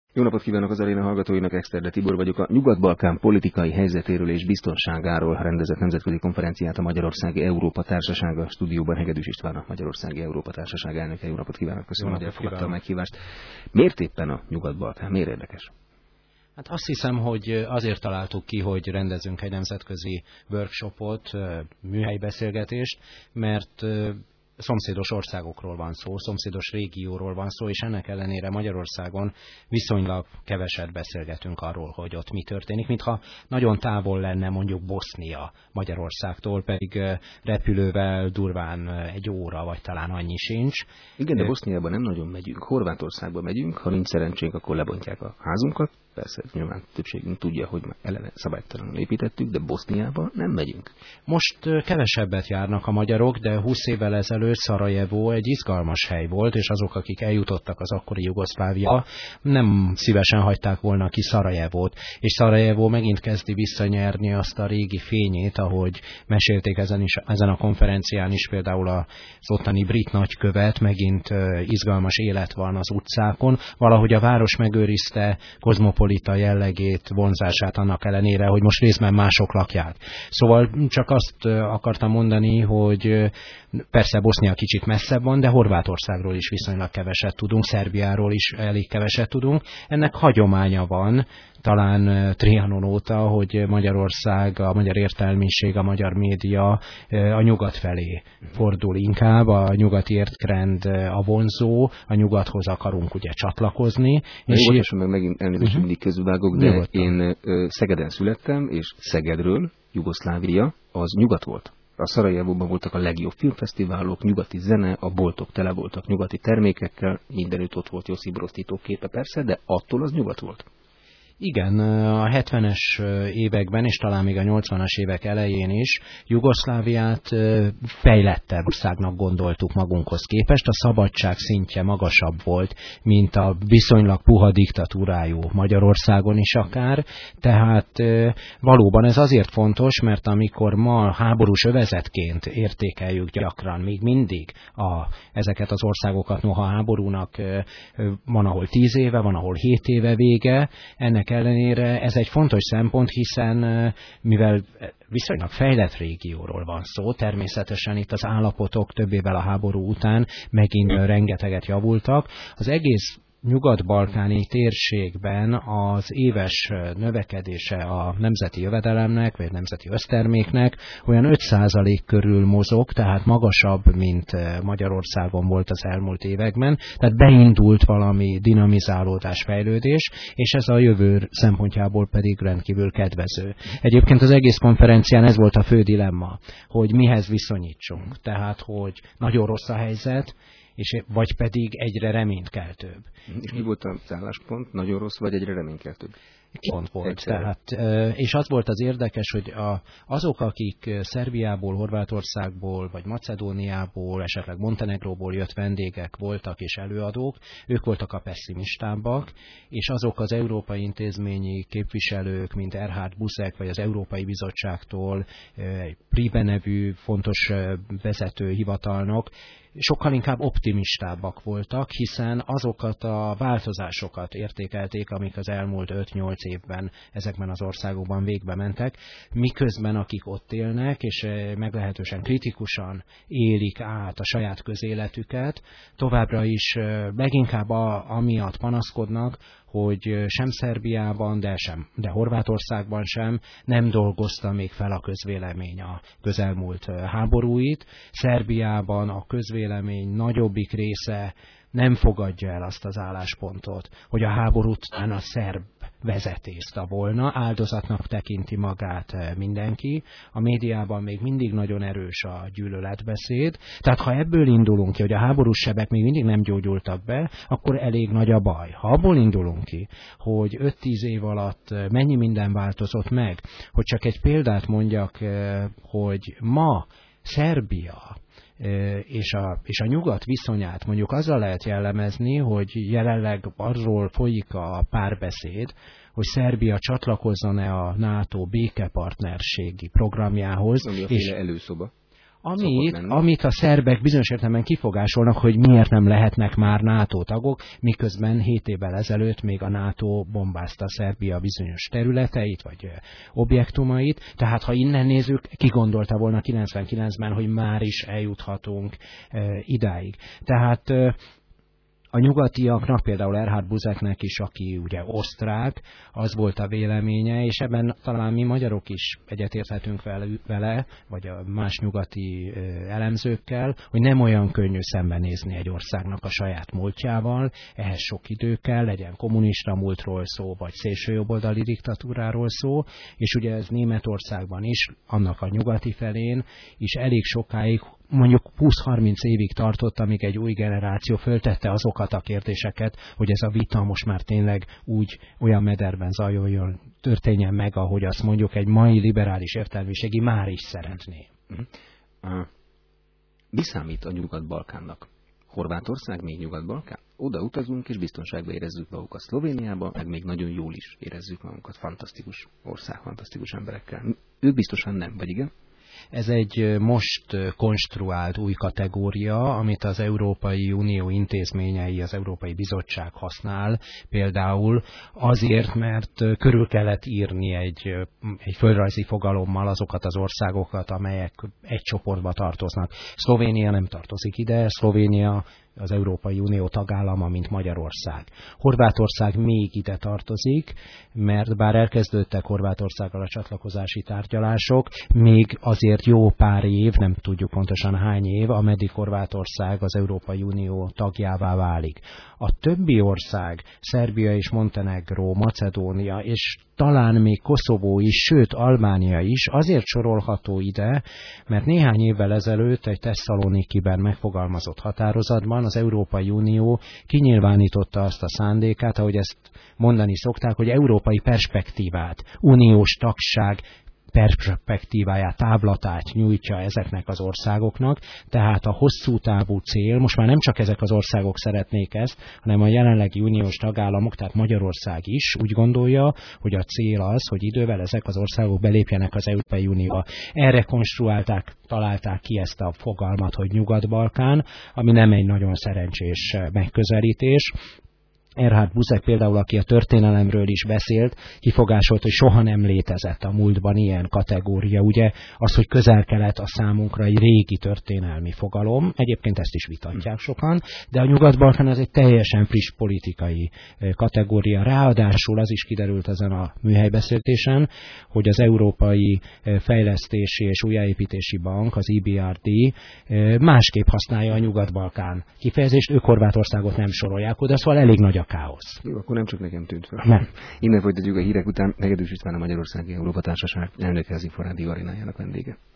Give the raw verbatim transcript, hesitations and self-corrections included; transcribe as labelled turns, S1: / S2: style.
S1: Jó napot kívánok az aréna hallgatóinak, Exterde Tibor vagyok. A Nyugat-Balkán politikai helyzetéről és biztonságáról rendezett nemzetközi konferenciát a Magyarországi Európa Társasága stúdióban Hegedűs István, a Magyarországi Európa Társaság elnöke. Jó napot kívánok, köszönöm, hogy elfogadta a meghívást. Miért éppen a Nyugat-Balkán? Miért érdekes?
S2: Hát azt hiszem, hogy azért találtuk ki, hogy rendezünk egy nemzetközi workshopot, műhelybeszélgetést, mert szomszédos országokról van szó, szomszédos régióról van szó, és ennek ellenére Magyarországon viszonylag keveset beszélgetünk arról, hogy ott mi történik, mintha nagyon távol lenne mondjuk Bosznia Magyarországtól, pedig repülővel durván egy óra, vagy talán annyi sincs.
S1: Igen, de Boszniában nem nagyon megyünk. Horvátországba megyünk, ha nincs szerencsénk, akkor lebontják a házunkat. Persze, nyilván többségünk tudja, hogy már eleve szabálytalanul építettük, de Boszniába nem megyünk.
S2: Most kevesebbet járnak a magyarok, de húsz évvel ezelőtt Szarajevó egy izgalmas hely volt, és azok, akik eljutottak az akkori Jugoszlávia, nem szívesen hagyták volna ki Szarajevót. És Szarajevó megint kezdi visszanyerni azt a régi fényét, ahogy mesélték ezen, is, ezen a konferencián is, például az ottani brit nagykövet, megint izgalmas élet van az utcákon. Valahogy a város megőrizte kozmopolita jellegét, vonzását annak ellenére, hogy most részben mások lakják. Szóval csak azt akartam mondani, hogy persze Bosznia kicsit messzebb van, de Horvátországról is viszonylag keveset tudunk, Szerbiáról is elég keveset tudunk. Ennek hagyománya van, talán Trianon óta, hogy Magyarország, a magyar értelmiség, a magyar média a nyugat felé fordul inkább, a nyugati értrend a vonzó, a nyugathoz akarunk ugye csatlakozni.
S1: És nyugodtan meg megint elnézést, uh-huh. mindig közvágok, de nyugodtan. Én Szegeden születtem, és Szegedről Jugoszlávia az nyugat volt. A Szarajevóban voltak a legjobb filmfesztiválok, nyugati zene, a boltok tele voltak nyugati termékekkel, mindenütt ott volt Josip Broz Tito képe persze, de attól az nyugat volt.
S2: Igen, a hetvenes években, és talán még a nyolcvanas évek elején is Jugoszláviát fejlettebb országnak gondoltuk magunkhoz képest. A szabadság szintje magasabb volt, mint a viszonylag puha diktatúrájú Magyarországon is akár. Tehát valóban ez azért fontos, mert amikor ma háborús övezetként értékeljük gyakran, még mindig a, ezeket az országokat, noha háborúnak van, ahol tíz éve, van, ahol hét éve vége, ennek ellenére ez egy fontos szempont, hiszen mivel viszonylag fejlett régióról van szó, természetesen itt az állapotok több évvel a háború után megint rengeteget javultak. Az egész nyugat-balkáni térségben az éves növekedése a nemzeti jövedelemnek, vagy nemzeti összterméknek olyan öt százalék körül mozog, tehát magasabb, mint Magyarországon volt az elmúlt években. Tehát beindult valami dinamizálódás, fejlődés, és ez a jövő szempontjából pedig rendkívül kedvező. Egyébként az egész konferencián ez volt a fő dilemma, hogy mihez viszonyítsunk. Tehát, hogy nagyon rossz a helyzet, és vagy pedig egyre reménykeltőbb.
S1: És mi volt az álláspont? Nagyon rossz, vagy egyre reménykeltőbb?
S2: Pont volt. Tehát, és az volt az érdekes, hogy a, azok, akik Szerbiából, Horvátországból, vagy Macedóniából, esetleg Montenegróból jött vendégek voltak és előadók, ők voltak a pessimistábbak, és azok az európai intézményi képviselők, mint Erhard Buzek, vagy az Európai Bizottságtól, Pribe nevű fontos vezető hivatalnok, sokkal inkább optimistábbak voltak, hiszen azokat a változásokat értékelték, amik az elmúlt öt-nyolc évben ezekben az országokban végbe mentek, miközben akik ott élnek, és meglehetősen kritikusan élik át a saját közéletüket, továbbra is leginkább a, amiatt panaszkodnak, hogy sem Szerbiában, de sem, de Horvátországban sem nem dolgozta még fel a közvélemény a közelmúlt háborúit. Szerbiában a közvélemény nagyobbik része nem fogadja el azt az álláspontot, hogy a háború után a szerb vezetészta volna, áldozatnak tekinti magát mindenki, a médiában még mindig nagyon erős a gyűlöletbeszéd, tehát ha ebből indulunk ki, hogy a háborús sebek még mindig nem gyógyultak be, akkor elég nagy a baj. Ha abból indulunk ki, hogy öt-tíz év alatt mennyi minden változott meg, hogy csak egy példát mondjak, hogy ma Szerbia és a, és a nyugat viszonyát mondjuk azzal lehet jellemezni, hogy jelenleg arról folyik a párbeszéd, hogy Szerbia csatlakozzon-e a NATO békepartnerségi programjához.
S1: Ami a féle előszoba.
S2: Amit, amit a szerbek bizonyos értelemben kifogásolnak, hogy miért nem lehetnek már NATO tagok, miközben hét évvel ezelőtt még a NATO bombázta Szerbia bizonyos területeit, vagy objektumait. Tehát ha innen nézzük, ki gondolta volna kilencvenkilencben, hogy már is eljuthatunk e, idáig. Tehát e, a nyugatiaknak, például Erhard Buzeknek is, aki ugye osztrák, az volt a véleménye, és ebben talán mi magyarok is egyetérthetünk vele, vagy a más nyugati elemzőkkel, hogy nem olyan könnyű szembenézni egy országnak a saját múltjával, ehhez sok idő kell, legyen kommunista múltról szó, vagy szélsőjobboldali diktatúráról szó, és ugye ez Németországban is, annak a nyugati felén is elég sokáig, mondjuk húsz-harminc évig tartott, amíg egy új generáció föltette azokat a kérdéseket, hogy ez a vita most már tényleg úgy olyan mederben zajoljon, történjen meg, ahogy azt mondjuk egy mai liberális értelmiségi már is szeretné.
S1: Uh, mi számít a Nyugat-Balkánnak? Horvátország még Nyugat-Balkán? Oda utazunk, és biztonságban érezzük magunkat Szlovéniában, meg még nagyon jól is érezzük magunkat. Fantasztikus ország, fantasztikus emberekkel. Ők biztosan nem, vagy igen?
S2: Ez egy most konstruált új kategória, amit az Európai Unió intézményei, az Európai Bizottság használ, például azért, mert körül kellett írni egy, egy földrajzi fogalommal azokat az országokat, amelyek egy csoportba tartoznak. Szlovénia nem tartozik ide, Szlovénia az Európai Unió tagállama, mint Magyarország. Horvátország még ide tartozik, mert bár elkezdődtek Horvátországgal a csatlakozási tárgyalások, még azért jó pár év, nem tudjuk pontosan hány év, ameddig Horvátország az Európai Unió tagjává válik. A többi ország, Szerbia és Montenegró, Macedónia, és talán még Koszovó is, sőt Albánia is azért sorolható ide, mert néhány évvel ezelőtt egy Tesszalonikiben megfogalmazott határozatban az Európai Unió kinyilvánította azt a szándékát, ahogy ezt mondani szokták, hogy európai perspektívát, uniós tagság perspektíváját, távlatát nyújtja ezeknek az országoknak, tehát a hosszú távú cél, most már nem csak ezek az országok szeretnék ezt, hanem a jelenlegi uniós tagállamok, tehát Magyarország is úgy gondolja, hogy a cél az, hogy idővel ezek az országok belépjenek az Európai Unióba. Erre konstruálták, találták ki ezt a fogalmat, hogy Nyugat-Balkán, ami nem egy nagyon szerencsés megközelítés. Erhard Buzek például, aki a történelemről is beszélt, kifogásolt, hogy soha nem létezett a múltban ilyen kategória. Ugye az, hogy Közel-Kelet a számunkra egy régi történelmi fogalom, egyébként ezt is vitatják sokan, de a Nyugat-Balkán az egy teljesen friss politikai kategória. Ráadásul az is kiderült ezen a műhelybeszélgetésen, hogy az Európai Fejlesztési és Újjáépítési Bank, az E B R D másképp használja a Nyugat-Balkán kifejezést, ők Horvátországot nem sorolják oda, szóval elég nagy a káosz.
S1: Jó, akkor nem csak nekem tűnt fel.
S2: Nem.
S1: Innen folytatjuk a hírek után. Hegedűs István, a Magyarországi Európa Társaság elnöke, az Inforádió arénájának vendége.